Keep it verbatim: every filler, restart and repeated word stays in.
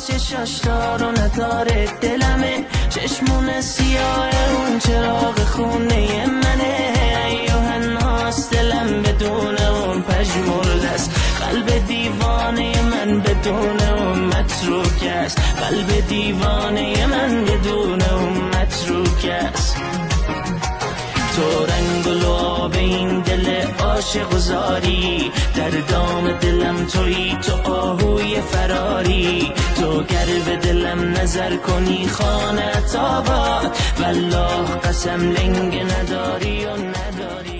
هاست چشاش دار و نداره دلمه چشمون سیاه اون چراغ خونه منه ایوهن هاست دلم بدون اون پژمرده است قلب دیوانه من بدون اون متروک است قلب دیوانه من بدون اون متروک است تو رنگ و لعاب این دل عاشق و زاری در دام دلم تویی تو آهوی فراری تو گر به دلم نظر کنی خانه تاباد والله قسم لنگ نداری و نداری